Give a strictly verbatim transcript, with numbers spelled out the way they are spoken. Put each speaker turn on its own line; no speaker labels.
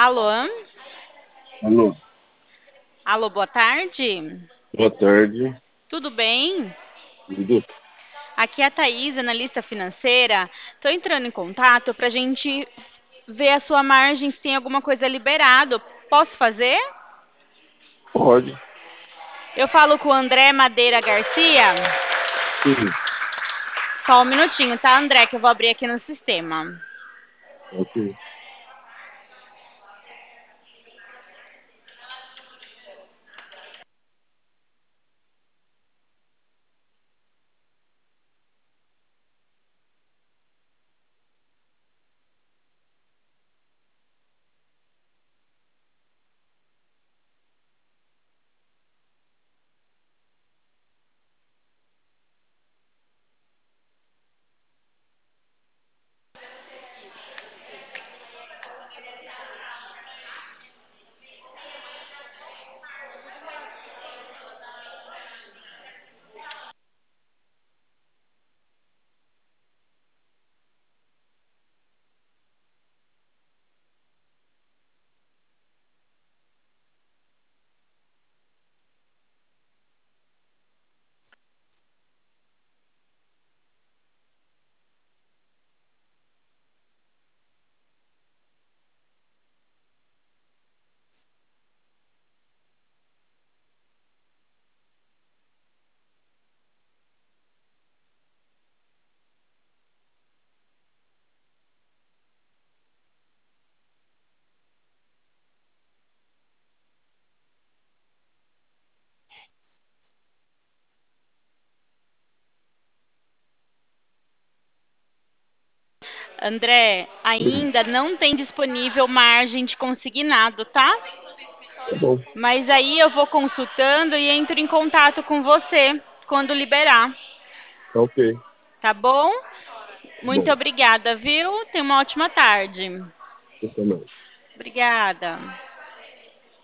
Alô?
Alô,
Alô, boa tarde.
boa tarde.
Tudo bem?
Tudo?
Aqui é a Thaís, analista financeira. Estou entrando em contato para a gente ver a sua margem, se tem alguma coisa liberado. Posso fazer?
Pode.
Eu falo com o André Madeira Garcia.
Sim,
Só um minutinho, tá, André, que eu vou abrir aqui no sistema.
ok.
André,
Sim,
ainda não tem disponível margem de consignado, tá?
tá bom.
Mas aí eu vou consultando e entro em contato com você quando liberar,
Tá ok.
tá bom? Muito
Bom,
obrigada, viu? Tenha uma ótima tarde.
você também.
Obrigada.